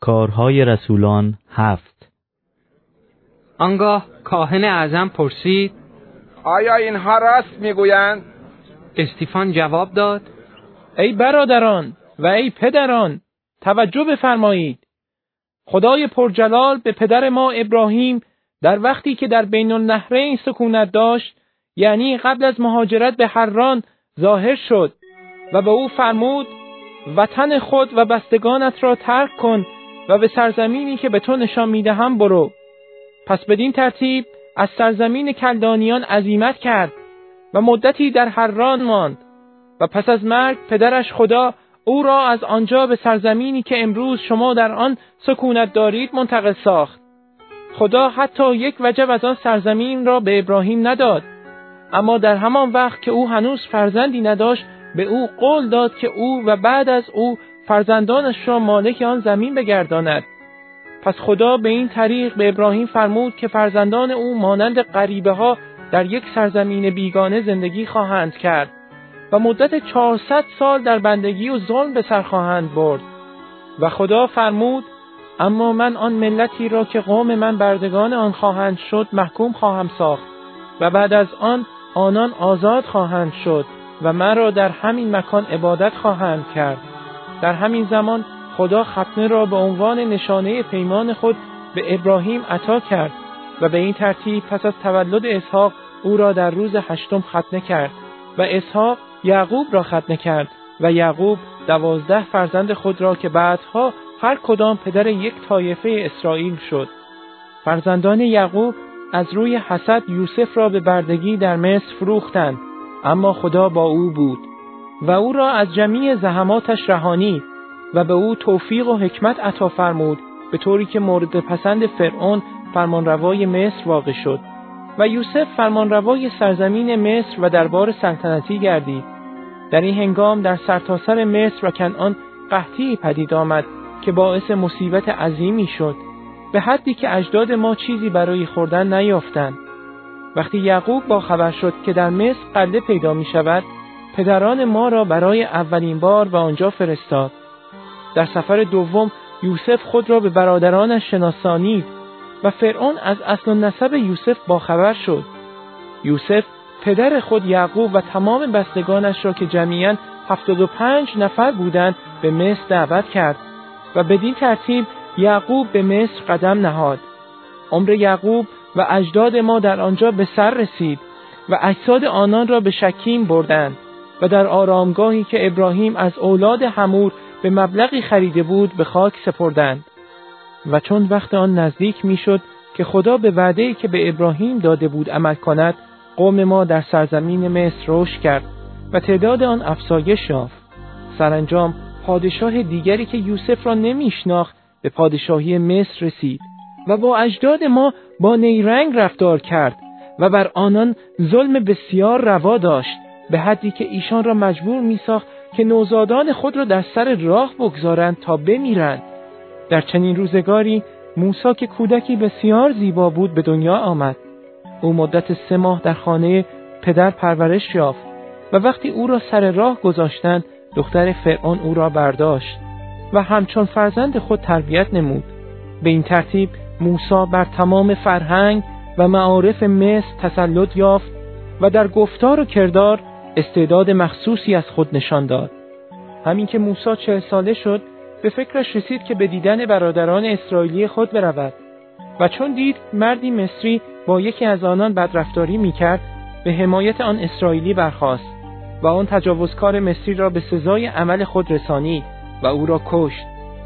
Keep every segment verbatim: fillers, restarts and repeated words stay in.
کارهای رسولان هفت. آنگاه کاهن اعظم پرسید: آیا اینها راست میگویند؟ استیفان جواب داد: ای برادران و ای پدران، توجه بفرمایید. خدای پرجلال به پدر ما ابراهیم در وقتی که در بین النهرین سکونت داشت، یعنی قبل از مهاجرت به حران، ظاهر شد و به او فرمود: وطن خود و بستگانت را ترک کن و به سرزمینی که به تو نشان میدهم برو. پس بدین ترتیب از سرزمین کلدانیان عزیمت کرد و مدتی در حران ماند و پس از مرگ پدرش خدا او را از آنجا به سرزمینی که امروز شما در آن سکونت دارید منتقل ساخت. خدا حتی یک وجب از آن سرزمین را به ابراهیم نداد، اما در همان وقت که او هنوز فرزندی نداشت به او قول داد که او و بعد از او فرزندانش را مالک آن زمین بگرداند. پس خدا به این طریق به ابراهیم فرمود که فرزندان او مانند غریبه ها در یک سرزمین بیگانه زندگی خواهند کرد و مدت چهارصد سال در بندگی و ظلم به سر خواهند برد. و خدا فرمود: اما من آن ملتی را که قوم من بردگان آن خواهند شد محکوم خواهم ساخت و بعد از آن آنان آزاد خواهند شد و مرا در همین مکان عبادت خواهند کرد. در همین زمان خدا ختنه را به عنوان نشانه پیمان خود به ابراهیم عطا کرد و به این ترتیب پس از تولد اسحاق او را در روز هشتم ختنه کرد و اسحاق یعقوب را ختنه کرد و یعقوب دوازده فرزند خود را که بعدها هر کدام پدر یک طایفه اسرائیل شد. فرزندان یعقوب از روی حسد یوسف را به بردگی در مصر فروختند، اما خدا با او بود و او را از جمیع زحماتش رهانید و به او توفیق و حکمت عطا فرمود، به طوری که مورد پسند فرعون فرمانروای مصر واقع شد و یوسف فرمانروای سرزمین مصر و دربار سلطنتی گردید. در این هنگام در سرتاسر مصر و کنعان قحطی پدید آمد که باعث مصیبت عظیمی شد، به حدی که اجداد ما چیزی برای خوردن نیافتند. وقتی یعقوب با خبر شد که در مصر غله پیدا می شود، پدران ما را برای اولین بار به آنجا فرستاد. در سفر دوم یوسف خود را به برادرانش شناسانید و فرعون از اصل و نسب یوسف باخبر شد. یوسف پدر خود یعقوب و تمام بستگانش را که جمیعاً هفتاد و پنج نفر بودند به مصر دعوت کرد و بدین ترتیب یعقوب به مصر قدم نهاد. عمر یعقوب و اجداد ما در آنجا به سر رسید و اجساد آنان را به شکیم بردند و در آرامگاهی که ابراهیم از اولاد حمور به مبلغی خریده بود به خاک سپردند. و چون وقت آن نزدیک میشد که خدا به وعده‌ای که به ابراهیم داده بود عمل کند، قوم ما در سرزمین مصر رشد کرد و تعداد آن افزایش یافت. سرانجام پادشاه دیگری که یوسف را نمیشناخت به پادشاهی مصر رسید و با اجداد ما با نیرنگ رفتار کرد و بر آنان ظلم بسیار روا داشت، به حدی که ایشان را مجبور می‌ساخت که نوزادان خود را در سر راه بگذارند تا بمیرند. در چنین روزگاری موسی که کودکی بسیار زیبا بود به دنیا آمد. او مدت سه ماه در خانه پدر پرورش یافت و وقتی او را سر راه گذاشتند دختر فرعون او را برداشت و همچون فرزند خود تربیت نمود. به این ترتیب موسی بر تمام فرهنگ و معارف مصر تسلط یافت و در گفتار و کردار استعداد مخصوصی از خود نشان داد. همین که موسی چهل ساله شد به فکرش رسید که به دیدن برادران اسرائیلی خود برود و چون دید مردی مصری با یکی از آنان بدرفتاری میکرد به حمایت آن اسرائیلی برخاست و آن تجاوزکار مصری را به سزای عمل خود رسانید و او را کشت.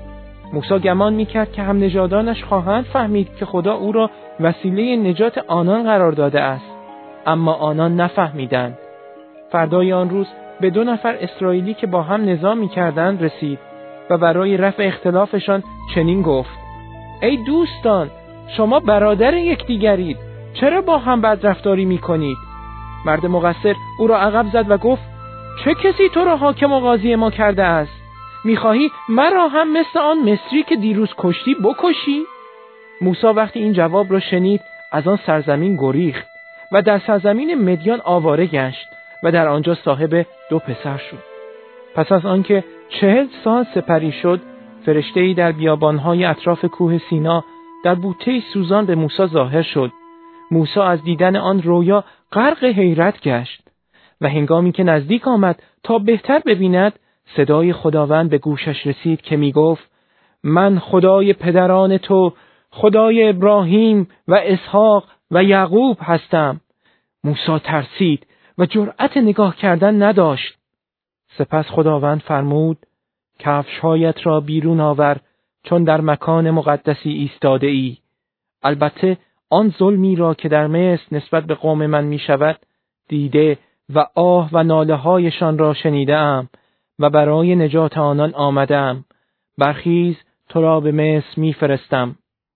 موسی گمان میکرد که هم نژادانش خواهند فهمید که خدا او را وسیله نجات آنان قرار داده است، اما آنان نفهمیدند. فردای آن روز به دو نفر اسرائیلی که با هم نظام میکردند رسید و برای رفع اختلافشان چنین گفت: ای دوستان، شما برادر یکدیگرید، چرا با هم بدرفتاری میکنید؟ مرد مقصر او را عقب زد و گفت: چه کسی تو را حاکم و قاضی ما کرده است؟ میخواهی مرا هم مثل آن مصری که دیروز کشتی بکشی؟ موسی وقتی این جواب را شنید از آن سرزمین گریخت و در سرزمین مدیان آواره گشت و در آنجا صاحب دو پسر شد. پس از آنکه چهل سال سپری شد، فرشته‌ای در بیابان‌های اطراف کوه سینا در بوته سوزان به موسی ظاهر شد. موسی از دیدن آن رویا غرق حیرت گشت و هنگامی که نزدیک آمد تا بهتر ببیند، صدای خداوند به گوشش رسید که می گفت: من خدای پدران تو، خدای ابراهیم و اسحاق و یعقوب هستم. موسی ترسید و جرأت نگاه کردن نداشت. سپس خداوند فرمود: کفش‌هایت را بیرون آور، چون در مکان مقدسی ایستاده ای. البته آن ظلمی را که در مصر نسبت به قوم من می شود دیده و آه و ناله هایشان را شنیده ام و برای نجات آنان آمدم. برخیز، تو را به مصر می فرستم.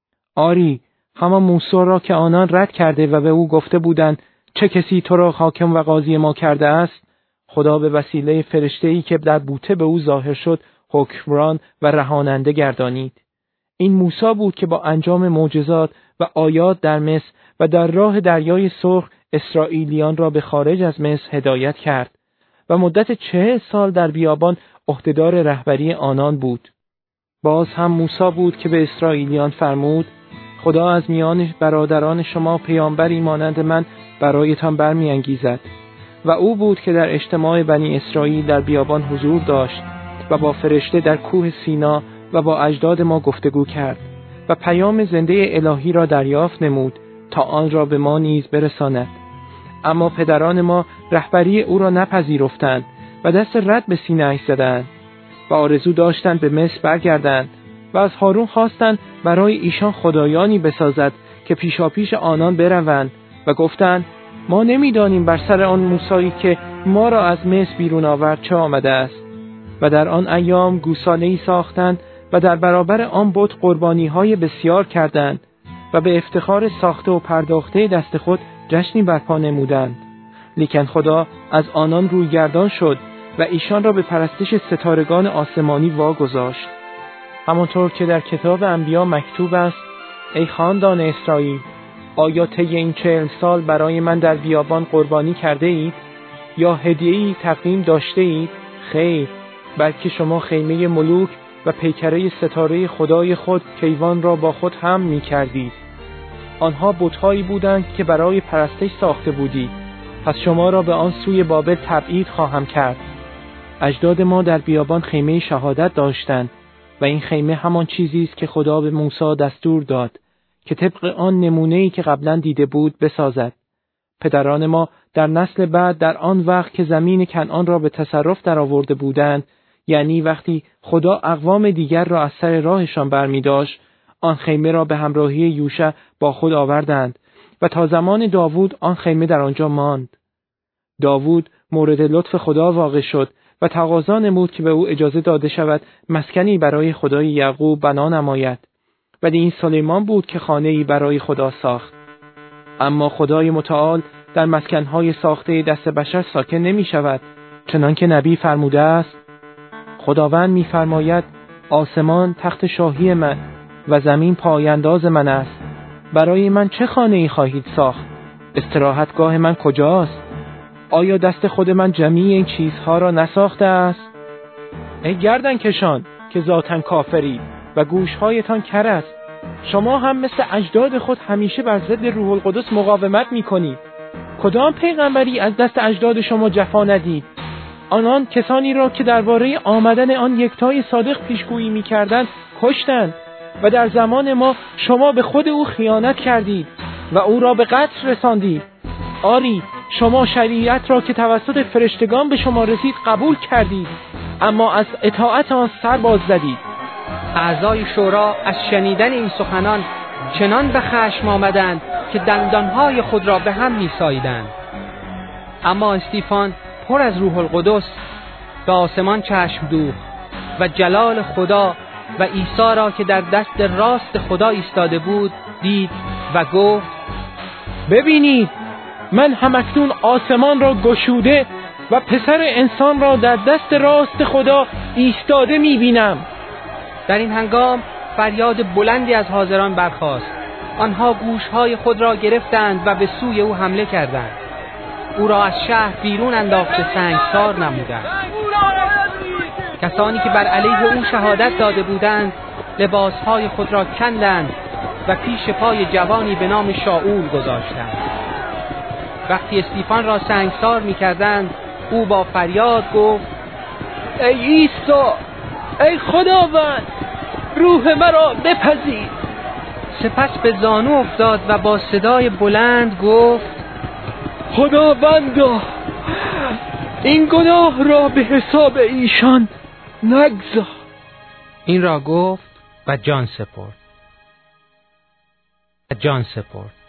آری، همان موسی را که آنان رد کرده و به او گفته بودند چه کسی تو را حاکم و قاضی ما کرده است، خدا به وسیله فرشته‌ای که در بوته به او ظاهر شد حکمران و رهاننده گردانید. این موسی بود که با انجام معجزات و آیات در مصر و در راه دریای سرخ اسرائیلیان را به خارج از مصر هدایت کرد و مدت چهل سال در بیابان عهدهدار رهبری آنان بود. باز هم موسی بود که به اسرائیلیان فرمود: خدا از میان برادران شما پیامبری مانند من برایتان برمی‌انگیزد. و او بود که در اجتماع بنی اسرائیل در بیابان حضور داشت و با فرشته در کوه سینا و با اجداد ما گفتگو کرد و پیام زنده الهی را دریافت نمود تا آن را به ما نیز برساند. اما پدران ما رهبری او را نپذیرفتند و دست رد به سینه‌اش زدند و آرزو داشتند به مصر برگردند و از هارون خواستند برای ایشان خدایانی بسازد که پیشاپیش آنان بروند و گفتند: ما نمی‌دانیم بر سر آن موسی که ما را از مصر بیرون آورد چه آمده است. و در آن ایام گوساله‌ای ساختند و در برابر آن بت قربانی‌های بسیار کردند و به افتخار ساخته و پرداخته دست خود جشنی برپا نمودند. لیکن خدا از آنان رویگردان شد و ایشان را به پرستش ستارگان آسمانی واگذاشت. همانطور که در کتاب انبیا مکتوب است: ای خاندان اسرائیل، آیا طی این چهل سال برای من در بیابان قربانی کرده اید؟ یا هدیه‌ای تقدیم داشته اید؟ خیر، بلکه شما خیمه ملوک و پیکره ستاره خدای خود کیوان را با خود هم می کردید. آنها بت‌هایی بودند که برای پرستش ساخته بودید. پس شما را به آن سوی بابل تبعید خواهم کرد. اجداد ما در بیابان خیمه شهادت داشتند و این خیمه همان چیزی است که خدا به موسی دستور داد که طبق آن نمونه‌ای که قبلا دیده بود بسازد. پدران ما در نسل بعد در آن وقت که زمین کنعان را به تصرف درآورده بودند، یعنی وقتی خدا اقوام دیگر را از سر راهشان برمی‌داشت، آن خیمه را به همراهی یوشع با خود آوردند و تا زمان داوود آن خیمه در آنجا ماند. داوود مورد لطف خدا واقع شد و تقاضا نمود که به او اجازه داده شود مسکنی برای خدای یعقوب بنا نماید. ولی این سلیمان بود که خانه‌ای برای خدا ساخت. اما خدای متعال در مسکن‌های ساخته دست بشر ساکن نمی شود، چنان که نبی فرموده است: خداوند می فرماید آسمان تخت شاهی من و زمین پایانداز من است. برای من چه خانه‌ای خواهید ساخت؟ استراحتگاه من کجاست؟ آیا دست خود من جمیع این چیزها را نساخته است؟ ای گردن کشان که ذاتاً کافری و گوشهایتان کر است، شما هم مثل اجداد خود همیشه بر ضد روح القدس مقاومت می‌کنید. کدام پیغمبری از دست اجداد شما جفا ندید؟ آنان کسانی را که درباره آمدن آن یکتای صادق پیشگویی می‌کردند کشتند و در زمان ما شما به خود او خیانت کردید و او را به قتل رساندید. آری، شما شریعت را که توسط فرشتگان به شما رسید قبول کردید، اما از اطاعت آن سر باز زدید. اعضای شورا از شنیدن این سخنان چنان به خشم آمدند که دندانهای خود را به هم می‌ساییدند. اما استیفان پر از روح القدس به آسمان چشم دوخت و جلال خدا و عیسی را که در دست راست خدا ایستاده بود دید و گفت: ببینید، من همکنون آسمان را گشوده و پسر انسان را در دست راست خدا ایستاده می‌بینم. در این هنگام فریاد بلندی از حاضران برخاست. آنها گوشهای خود را گرفتند و به سوی او حمله کردند. او را از شهر بیرون انداخته سنگسار نمودند. کسانی که بر علیه او شهادت داده بودند لباسهای خود را کندند و پیش پای جوانی به نام شاول گذاشتند. وقتی استیفان را سنگسار می‌کردند او با فریاد گفت: ای عیسی، ای خداوند، روح مرا بپذیر. سپس به زانو افتاد و با صدای بلند گفت: خداوندا، این گناه را به حساب ایشان نگذار. این را گفت و جان سپرد. و جان سپرد.